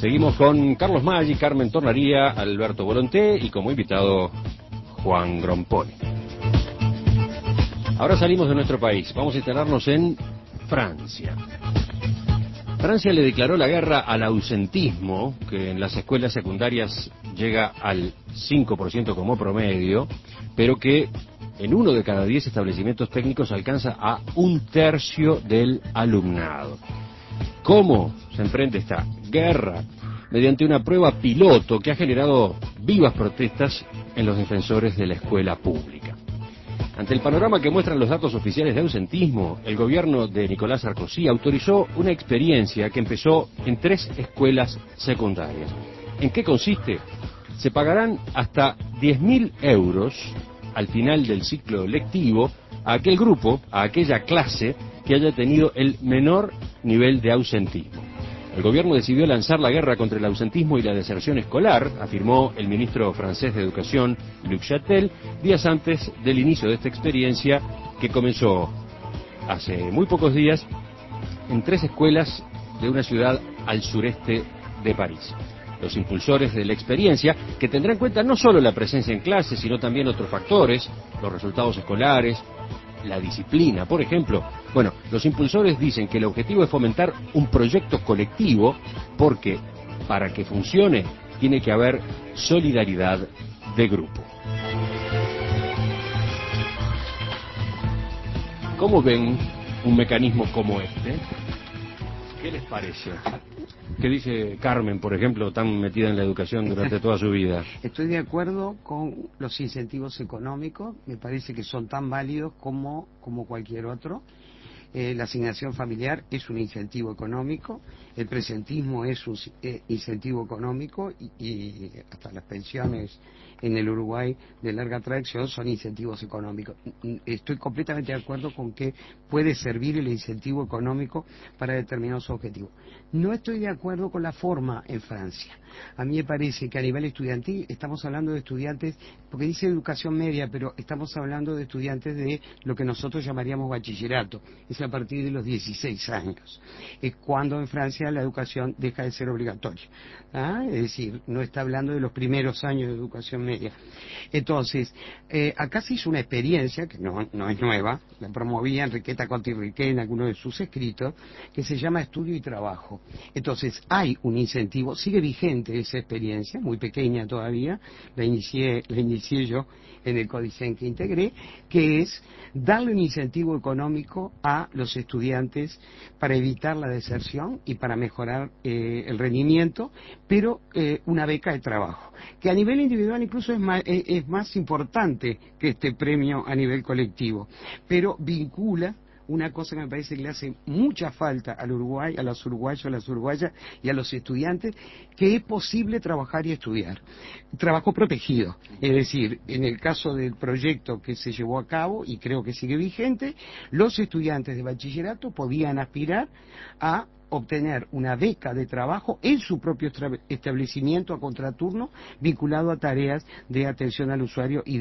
Seguimos con Carlos Maggi, Carmen Tornaría, Alberto Volonté y como invitado Juan Gromponi. Ahora salimos de nuestro país, vamos a instalarnos en Francia. Francia le declaró la guerra al ausentismo, que en las escuelas secundarias llega al 5% como promedio, pero que en 1 de cada 10 establecimientos técnicos alcanza a 1/3 del alumnado. ¿Cómo se emprende esta guerra? Mediante una prueba piloto que ha generado vivas protestas en los defensores de la escuela pública. Ante el panorama que muestran los datos oficiales de ausentismo, el gobierno de Nicolás Sarkozy autorizó una experiencia que empezó en 3 escuelas secundarias. ¿En qué consiste? Se pagarán hasta 10.000 euros al final del ciclo lectivo a aquel grupo, a aquella clase que haya tenido el menor nivel de ausentismo. El gobierno decidió lanzar la guerra contra el ausentismo y la deserción escolar, afirmó el ministro francés de Educación, Luc Chatel, días antes del inicio de esta experiencia que comenzó hace muy pocos días en 3 escuelas de una ciudad al sureste de París. Los impulsores de la experiencia, que tendrán en cuenta no solo la presencia en clase, sino también otros factores, los resultados escolares, la disciplina, por ejemplo. Bueno, los impulsores dicen que el objetivo es fomentar un proyecto colectivo porque para que funcione tiene que haber solidaridad de grupo. ¿Cómo ven un mecanismo como este? ¿Qué les parece? ¿Qué dice Carmen, por ejemplo, tan metida en la educación durante toda su vida? Estoy de acuerdo con los incentivos económicos, me parece que son tan válidos como cualquier otro. La asignación familiar es un incentivo económico, el presentismo es un incentivo económico y hasta las pensiones en el Uruguay de larga tradición son incentivos económicos. Estoy completamente de acuerdo con que puede servir el incentivo económico para determinados objetivos. No estoy de acuerdo con la forma en Francia. A mí me parece que a nivel estudiantil estamos hablando de estudiantes, porque dice educación media, pero estamos hablando de estudiantes de lo que nosotros llamaríamos bachillerato. Es a partir de los 16 años. Es cuando en Francia la educación deja de ser obligatoria. ¿Ah? Es decir, no está hablando de los primeros años de educación media. Entonces, acá se hizo una experiencia, que no es nueva, la promovía Enriqueta Conti-Riquet en alguno de sus escritos, que se llama Estudio y Trabajo. Entonces, hay un incentivo, sigue vigente esa experiencia, muy pequeña todavía, la inicié yo en el Codicen que integré, que es darle un incentivo económico a los estudiantes para evitar la deserción y para mejorar el rendimiento, pero una beca de trabajo, que a nivel individual incluso es más importante que este premio a nivel colectivo, pero vincula una cosa que me parece que le hace mucha falta al Uruguay, a los uruguayos, a las uruguayas y a los estudiantes, que es posible trabajar y estudiar. Trabajo protegido, es decir, en el caso del proyecto que se llevó a cabo, y creo que sigue vigente, los estudiantes de bachillerato podían aspirar a obtener una beca de trabajo en su propio establecimiento a contraturno vinculado a tareas de atención al usuario y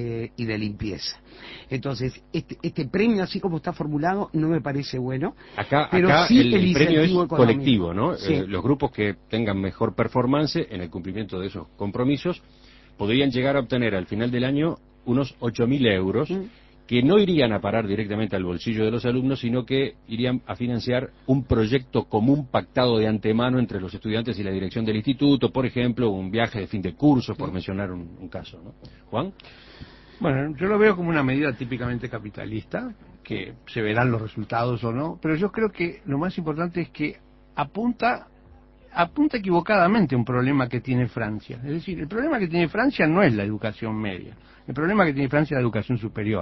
de limpieza. Entonces, este premio, así como está formulado, no me parece bueno. Pero acá sí el premio es económico. colectivo, ¿no? Sí. Los grupos que tengan mejor performance en el cumplimiento de esos compromisos podrían llegar a obtener al final del año unos 8.000 euros, que no irían a parar directamente al bolsillo de los alumnos, sino que irían a financiar un proyecto común pactado de antemano entre los estudiantes y la dirección del instituto, por ejemplo, un viaje de fin de curso, por mencionar un caso, ¿no? ¿Juan? Bueno, yo lo veo como una medida típicamente capitalista, que se verán los resultados o no, pero yo creo que lo más importante es que apunta equivocadamente a un problema que tiene Francia. Es decir, el problema que tiene Francia no es la educación media, el problema que tiene Francia es la educación superior.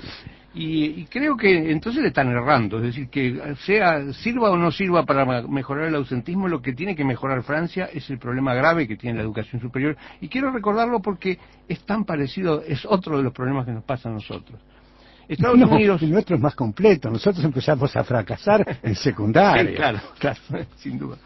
Y creo que entonces le están errando, es decir, que sirva o no sirva para mejorar el ausentismo, lo que tiene que mejorar Francia es el problema grave que tiene la educación superior. Y quiero recordarlo porque es tan parecido, es otro de los problemas que nos pasa a nosotros. Estados Unidos... El nuestro es más completo, nosotros empezamos a fracasar en secundaria. Sí, claro, sin duda.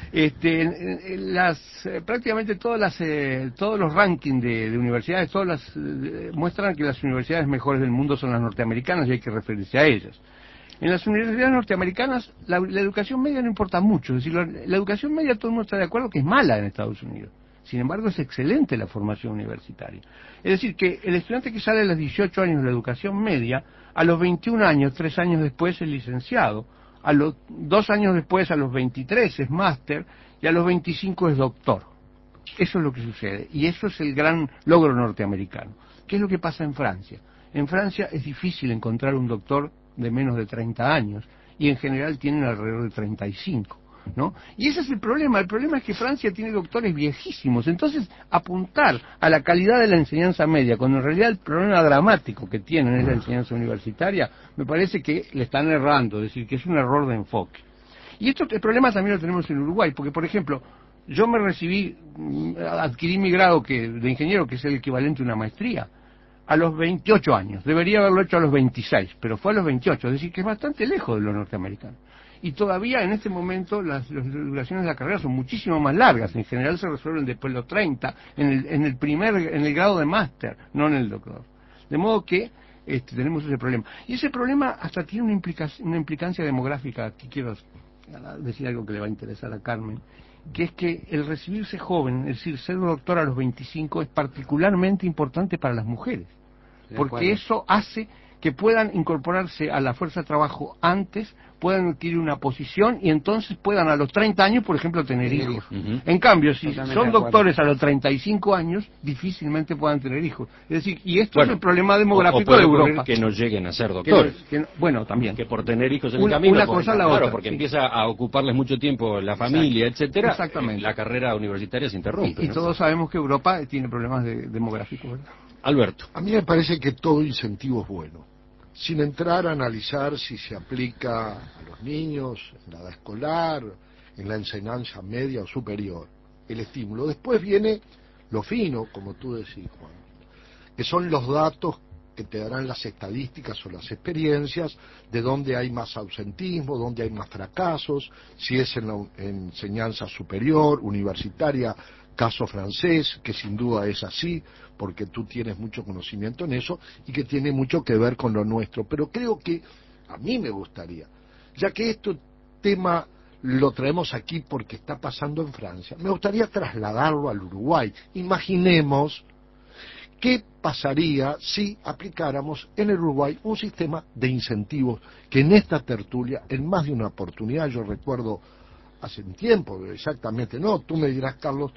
Prácticamente todos los rankings de universidades, muestran que las universidades mejores del mundo son las norteamericanas y hay que referirse a ellas. En las universidades norteamericanas la educación media no importa mucho, es decir, la educación media todo el mundo está de acuerdo que es mala en Estados Unidos. Sin embargo, es excelente la formación universitaria. Es decir, que el estudiante que sale a los 18 años de la educación media, a los 21 años, 3 años después es licenciado, a los 2 años después, a los 23 es máster, y a los 25 es doctor. Eso es lo que sucede, y eso es el gran logro norteamericano. ¿Qué es lo que pasa en Francia? En Francia es difícil encontrar un doctor de menos de 30 años, y en general tienen alrededor de 35, ¿no? Y ese es el problema es que Francia tiene doctores viejísimos, entonces apuntar a la calidad de la enseñanza media, cuando en realidad el problema dramático que tienen es la enseñanza universitaria, me parece que le están errando, es decir, que es un error de enfoque. Y el problema también lo tenemos en Uruguay, porque por ejemplo, yo me adquirí mi grado de ingeniero, que es el equivalente a una maestría, a los 28 años. Debería haberlo hecho a los 26, pero fue a los 28, es decir, que es bastante lejos de los norteamericanos. Y todavía en este momento las duraciones de la carrera son muchísimo más largas, en general se resuelven después de los 30, en el grado de máster, no en el doctorado. De modo que tenemos ese problema. Y ese problema hasta tiene una implicancia demográfica. Aquí quiero decir algo que le va a interesar a Carmen, que es que el recibirse joven, es decir, ser doctor a los 25, es particularmente importante para las mujeres, porque eso hace que puedan incorporarse a la fuerza de trabajo antes, puedan adquirir una posición y entonces puedan a los 30 años, por ejemplo, tener hijos. En cambio, si son doctores a los 35 años, difícilmente puedan tener hijos. Es decir, y esto es el problema demográfico de Europa. Que no lleguen a ser doctores. Bueno, también. Que por tener hijos en el camino. Una cosa a la claro, otra. porque empieza a ocuparles mucho tiempo la familia, etcétera. Exactamente. La carrera universitaria se interrumpe. Y todos sabemos que Europa tiene problemas demográficos, ¿verdad? Alberto. A mí me parece que todo incentivo es bueno, sin entrar a analizar si se aplica a los niños, en la edad escolar, en la enseñanza media o superior, el estímulo. Después viene lo fino, como tú decís, Juan, que son los datos que te darán las estadísticas o las experiencias de dónde hay más ausentismo, dónde hay más fracasos, si es en la enseñanza superior, universitaria, caso francés, que sin duda es así, porque tú tienes mucho conocimiento en eso y que tiene mucho que ver con lo nuestro. Pero creo que a mí me gustaría, ya que este tema lo traemos aquí porque está pasando en Francia, me gustaría trasladarlo al Uruguay. Imaginemos qué pasaría si aplicáramos en el Uruguay un sistema de incentivos que en esta tertulia, en más de una oportunidad, yo recuerdo hace un tiempo, exactamente, no, tú me dirás, Carlos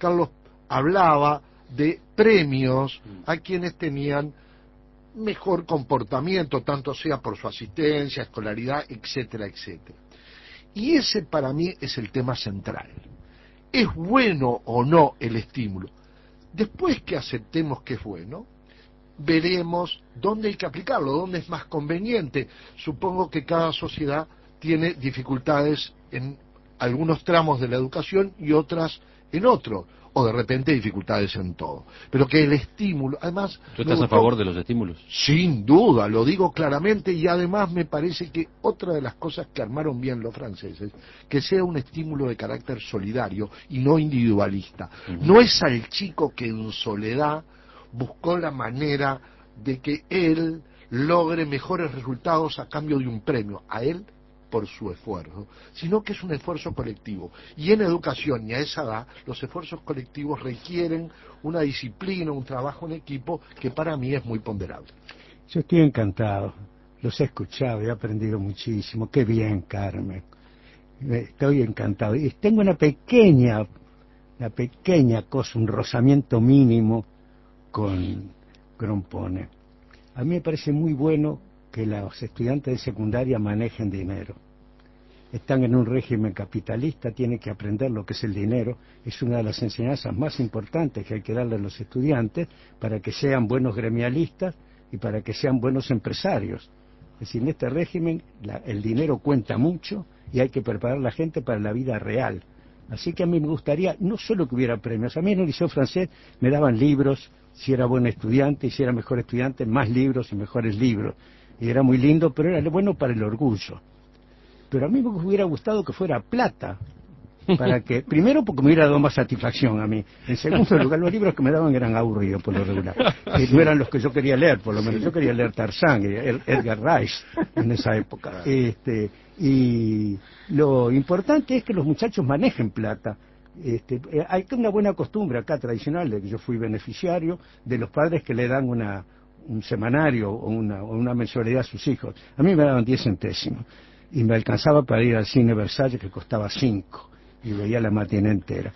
hablaba de premios a quienes tenían mejor comportamiento, tanto sea por su asistencia, escolaridad, etcétera, etcétera. Y ese para mí es el tema central. ¿Es bueno o no el estímulo? Después que aceptemos que es bueno, veremos dónde hay que aplicarlo, dónde es más conveniente. Supongo que cada sociedad tiene dificultades en algunos tramos de la educación y otras en otro, o de repente dificultades en todo. Pero que el estímulo, además... ¿Tú estás a favor de los estímulos? Sin duda, lo digo claramente, y además me parece que otra de las cosas que armaron bien los franceses, que sea un estímulo de carácter solidario y no individualista. No es al chico que en soledad buscó la manera de que él logre mejores resultados a cambio de un premio, a él por su esfuerzo, sino que es un esfuerzo colectivo. Y en educación y a esa edad, los esfuerzos colectivos requieren una disciplina, un trabajo en equipo que para mí es muy ponderable. Yo estoy encantado, los he escuchado, he aprendido muchísimo. Qué bien, Carmen. Estoy encantado. Y tengo una pequeña cosa, un rozamiento mínimo con Grompone. A mí me parece muy bueno que los estudiantes de secundaria manejen dinero. Están en un régimen capitalista, tienen que aprender lo que es el dinero. Es una de las enseñanzas más importantes que hay que darle a los estudiantes para que sean buenos gremialistas y para que sean buenos empresarios. Es decir, en este régimen el dinero cuenta mucho y hay que preparar a la gente para la vida real. Así que a mí me gustaría no solo que hubiera premios, a mí en el liceo francés me daban libros, si era buen estudiante y si era mejor estudiante, más libros y mejores libros. Y era muy lindo, pero era bueno para el orgullo. Pero a mí me hubiera gustado que fuera plata, para que, primero porque me hubiera dado más satisfacción a mí, en segundo lugar los libros que me daban eran aburridos por lo regular, no eran los que yo quería leer, por lo menos yo quería leer Tarzán, Edgar Rice en esa época, y lo importante es que los muchachos manejen plata. Hay una buena costumbre acá tradicional, de que yo fui beneficiario, de los padres que le dan un semanario o una mensualidad a sus hijos. A mí me daban 10 centésimos y me alcanzaba para ir al cine Versalles, que costaba 5, y veía la matinée entera.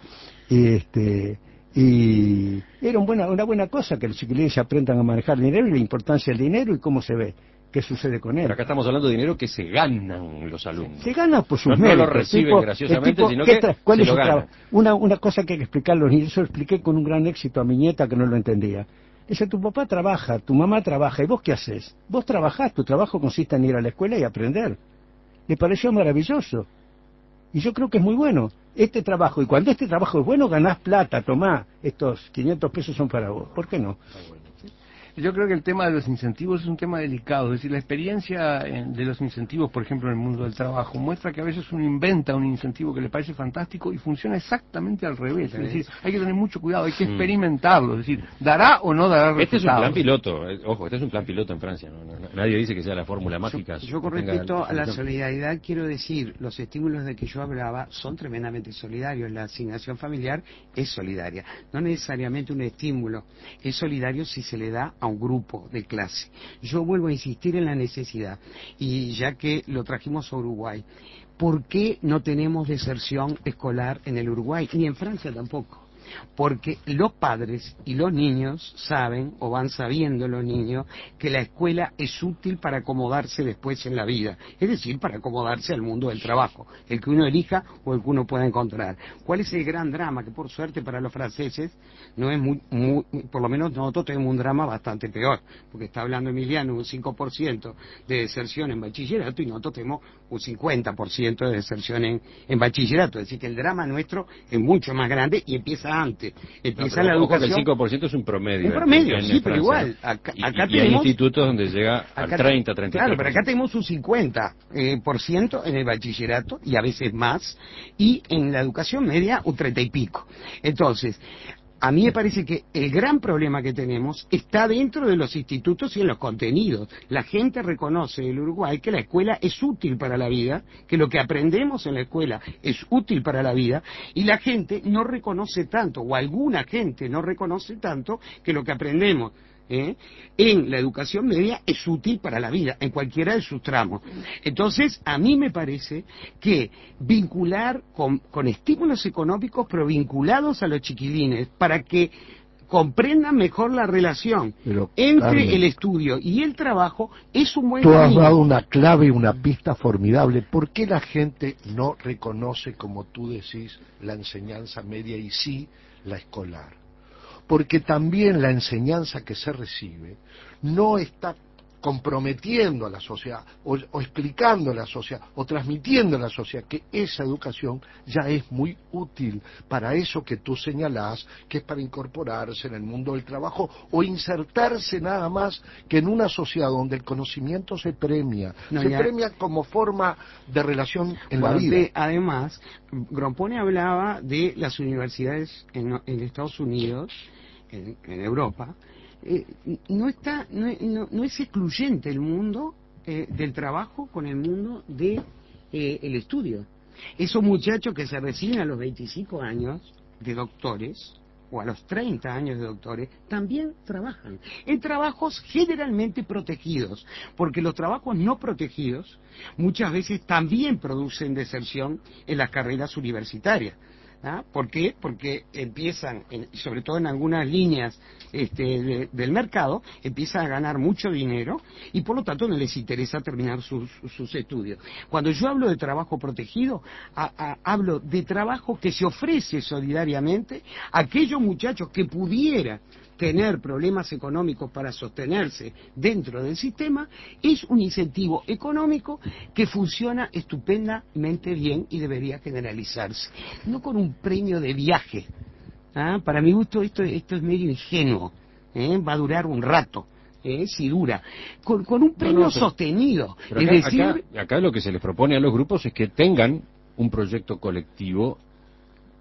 Y era una buena cosa que los chiquilines aprendan a manejar dinero y la importancia del dinero y cómo se ve, qué sucede con él. Pero acá estamos hablando de dinero que se ganan los alumnos. Se gana por sus no, méritos. No lo reciben graciosamente, sino que ¿cuál se es lo su ganan. Una cosa que hay que explicar a los niños, yo lo expliqué con un gran éxito a mi nieta que no lo entendía. Dice, tu papá trabaja, tu mamá trabaja, ¿y vos qué haces? Vos trabajás, tu trabajo consiste en ir a la escuela y aprender. Le pareció maravilloso. Y yo creo que es muy bueno este trabajo. Y cuando este trabajo es bueno, ganás plata, tomá, estos 500 pesos son para vos. ¿Por qué no? Yo creo que el tema de los incentivos es un tema delicado, es decir, la experiencia de los incentivos, por ejemplo, en el mundo del trabajo, muestra que a veces uno inventa un incentivo que le parece fantástico y funciona exactamente al revés. Es decir, hay que tener mucho cuidado, hay que experimentarlo, es decir, ¿dará o no dará resultados? Este es un plan piloto, ojo, este es un plan piloto en Francia, nadie dice que sea la fórmula mágica. Yo con respecto a la solidaridad quiero decir, los estímulos de que yo hablaba son tremendamente solidarios, la asignación familiar es solidaria, no necesariamente un estímulo, es solidario si se le da a un grupo de clase. Yo vuelvo a insistir en la necesidad, y ya que lo trajimos a Uruguay, ¿por qué no tenemos deserción escolar en el Uruguay? Ni en Francia tampoco. Porque los padres y los niños saben, o van sabiendo los niños, que la escuela es útil para acomodarse después en la vida, es decir, para acomodarse al mundo del trabajo, el que uno elija o el que uno pueda encontrar. ¿Cuál es el gran drama? Que por suerte para los franceses no es por lo menos nosotros tenemos un drama bastante peor, porque está hablando Emiliano, un 5% de deserción en bachillerato y nosotros tenemos un 50% de deserción en bachillerato, es decir, que el drama nuestro es mucho más grande y empieza antes. Empieza la educación. El 5% es un promedio. Un promedio, en sí, pero Francia. igual. Acá y tenemos, hay institutos donde llega al 30, 33%. Claro, pero acá tenemos un 50% en el bachillerato y a veces más, y en la educación media un 30 y pico. Entonces, a mí me parece que el gran problema que tenemos está dentro de los institutos y en los contenidos. La gente reconoce en el Uruguay que la escuela es útil para la vida, que lo que aprendemos en la escuela es útil para la vida, y la gente no reconoce tanto, o alguna gente no reconoce tanto, que lo que aprendemos en la educación media es útil para la vida, en cualquiera de sus tramos. Entonces, a mí me parece que vincular con estímulos económicos, pero vinculados a los chiquilines, para que comprendan mejor la relación entre el estudio y el trabajo, es un buen camino. Tú has dado una clave, una pista formidable. ¿Por qué la gente no reconoce, como tú decís, la enseñanza media y sí la escolar? Porque también la enseñanza que se recibe no está comprometiendo a la sociedad o explicando a la sociedad o transmitiendo a la sociedad que esa educación ya es muy útil para eso que tú señalás, que es para incorporarse en el mundo del trabajo o insertarse nada más que en una sociedad donde el conocimiento se premia, premia como forma de relación en la vida. Además, Grompone hablaba de las universidades en Estados Unidos, en Europa. No es excluyente el mundo del trabajo con el mundo de el estudio. Esos muchachos que se reciben a los 25 años de doctores o a los 30 años de doctores también trabajan en trabajos generalmente protegidos, porque los trabajos no protegidos muchas veces también producen deserción en las carreras universitarias. ¿Por qué? Porque empiezan, sobre todo en algunas líneas del mercado, empiezan a ganar mucho dinero y por lo tanto no les interesa terminar sus estudios. Cuando yo hablo de trabajo protegido, hablo de trabajo que se ofrece solidariamente a aquellos muchachos que pudieran tener problemas económicos para sostenerse dentro del sistema. Es un incentivo económico que funciona estupendamente bien y debería generalizarse, no con un premio de viaje. Para mi gusto esto es medio ingenuo, va a durar un rato, si dura, con un premio sostenido. Pero acá lo que se les propone a los grupos es que tengan un proyecto colectivo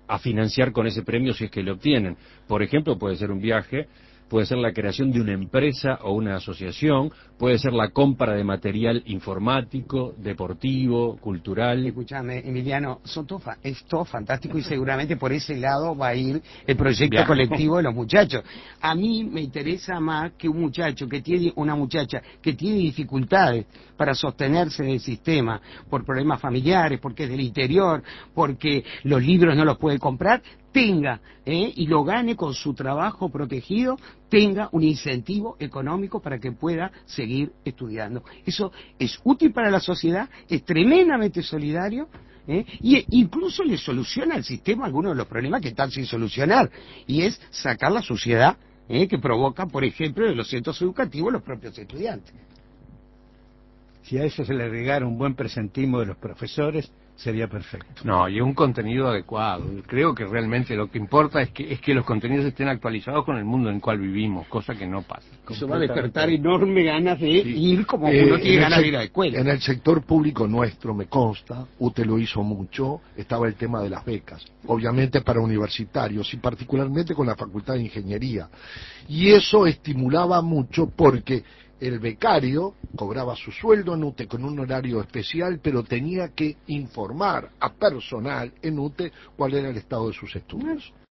a financiar con ese premio si es que lo obtienen. Por ejemplo, puede ser un viaje, puede ser la creación de una empresa o una asociación, puede ser la compra de material informático, deportivo, cultural. Escúchame, Emiliano, es todo fantástico y seguramente por ese lado va a ir el proyecto Viaje. colectivo de los muchachos. A mí me interesa más que un muchacho que tiene, una muchacha que tiene dificultades para sostenerse en el sistema por problemas familiares, porque es del interior, porque los libros no los puede comprar, tenga, y lo gane con su trabajo protegido, tenga un incentivo económico para que pueda seguir estudiando. Eso es útil para la sociedad, es tremendamente solidario, y incluso le soluciona al sistema algunos de los problemas que están sin solucionar, y es sacar la suciedad que provoca, por ejemplo, en los centros educativos los propios estudiantes. Si a eso se le agregara un buen presentismo de los profesores, sería perfecto. No, y un contenido adecuado. Creo que realmente lo que importa es que los contenidos estén actualizados con el mundo en el cual vivimos, cosa que no pasa. Eso va a despertar enorme ganas de ir como uno En tiene el ganas de ir a la escuela. En el sector público nuestro, me consta, UTE lo hizo mucho, estaba el tema de las becas, obviamente para universitarios y particularmente con la Facultad de Ingeniería. Y eso estimulaba mucho porque el becario cobraba su sueldo en UTE con un horario especial, pero tenía que informar a personal en UTE cuál era el estado de sus estudios.